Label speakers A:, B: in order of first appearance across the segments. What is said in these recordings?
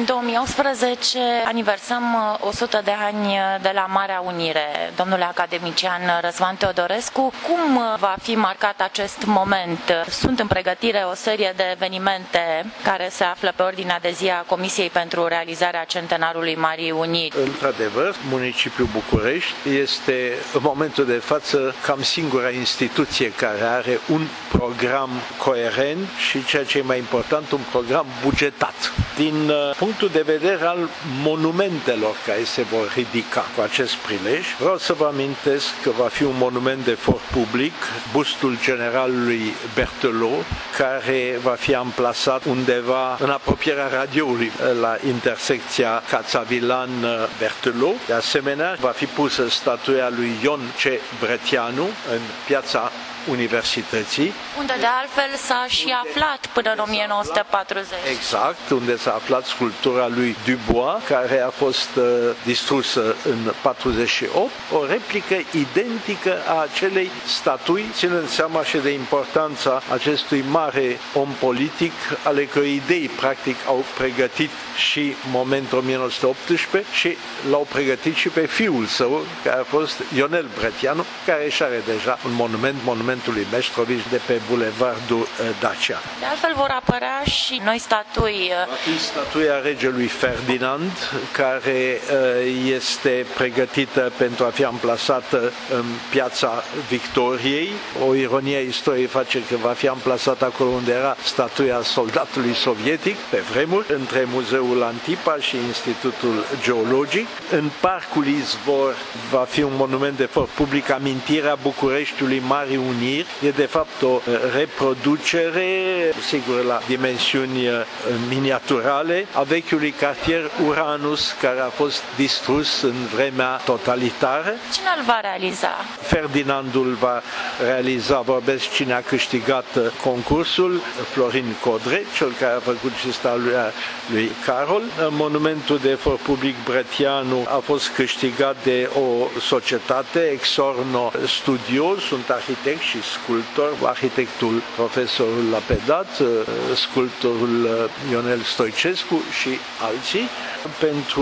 A: În 2018 aniversăm 100 de ani de la Marea Unire. Domnule academician Răzvan Teodorescu, cum va fi marcat acest moment? Sunt în pregătire o serie de evenimente care se află pe ordinea de zi a Comisiei pentru realizarea centenarului Marii Uniri.
B: Într-adevăr, municipiul București este în momentul de față cam singura instituție care are un program coerent și, ceea ce e mai important, un program bugetat. Din punctul de vedere al monumentelor care se vor ridica cu acest prilej, vreau să vă amintesc că va fi un monument de for public, bustul generalului Berthelot, care va fi amplasat undeva în apropierea radioului, la intersecția Cațavilan-Berthelot. De asemenea, va fi pusă statuia lui Ion C. Brătianu în piața Universității.
A: Unde de altfel s-a și aflat până în 1940.
B: Exact, unde s-a aflat sculptura lui Dubois, care a fost distrusă în 48, o replică identică a acelei statui, ținând seama și de importanța acestui mare om politic, ale cărui idei practic au pregătit și momentul 1918 și l-au pregătit și pe fiul său, care a fost Ionel Brătianu, care își are deja un monumentul lui Meștrovici de pe bulevardul Dacia.
A: De altfel vor apărea și noi statui.
B: Va fi statuia regelui Ferdinand, care este pregătită pentru a fi amplasată în piața Victoriei. O ironie a istoriei face că va fi amplasată acolo unde era statuia soldatului sovietic, pe vremuri, între Muzeul Antipa și Institutul Geologic. În Parcul Izvor va fi un monument de for public, amintirea Bucureștiului Marii Uniri. E de fapt o reproducere, sigur la dimensiuni miniaturale, a vechiului cartier Uranus, care a fost distrus în vremea totalitară.
A: Cine îl va realiza?
B: Ferdinandul va realiza, vorbesc cine a câștigat concursul, Florin Codre, cel care a făcut și statuia lui Carol. Monumentul de for public Brătianu a fost câștigat de o societate, Exorno Studio, sunt arhitecți și sculptor, arhitectul profesorul Lapedat, sculptorul Ionel Stoicescu și alții. Pentru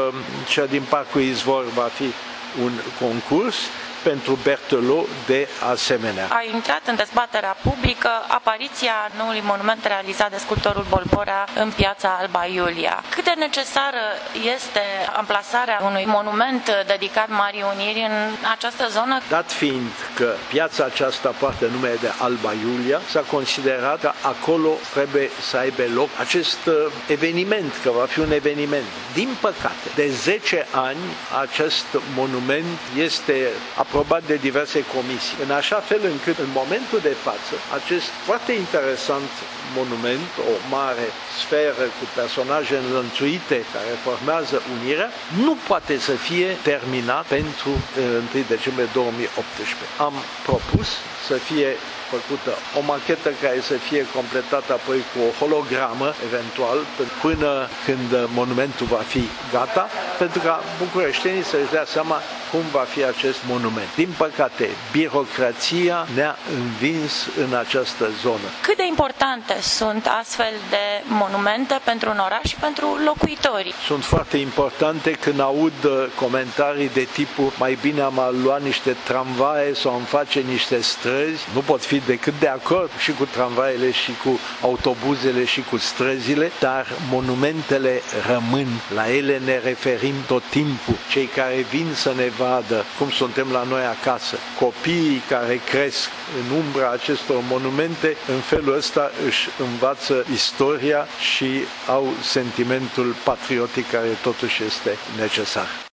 B: cea din Parcul Izvor va fi un concurs, pentru Berthelot de asemenea.
A: A intrat în dezbaterea publică apariția noului monument realizat de sculptorul Bolbora în piața Alba Iulia. Cât de necesară este amplasarea unui monument dedicat Marii Uniri în această zonă?
B: Dat fiind că piața aceasta poartă numele de Alba Iulia, s-a considerat că acolo trebuie să aibă loc acest eveniment, că va fi un eveniment. Din păcate, de 10 ani acest monument este aprobat de diverse comisii, în așa fel încât în momentul de față acest foarte interesant monument, o mare sferă cu personaje înlănțuite care formează unirea, nu poate să fie terminat pentru 1 decembrie 2018. Am propus să fie făcută o machetă care să fie completată apoi cu o hologramă, eventual, până când monumentul va fi gata, pentru ca bucureștenii să-și dea seama cum va fi acest monument. Din păcate, birocrația ne-a învins în această zonă.
A: Cât de importante sunt astfel de monumente pentru un oraș și pentru locuitorii?
B: Sunt foarte importante. Când aud comentarii de tipul mai bine am luat niște tramvaie sau am face niște străzi, nu pot fi decât de acord și cu tramvaiele și cu autobuzele și cu străzile, dar monumentele rămân, la ele ne referim tot timpul. Cei care vin să ne vadă cum suntem la noi acasă, copiii care cresc în umbra acestor monumente, în felul ăsta își învață istoria și au sentimentul patriotic care totuși este necesar.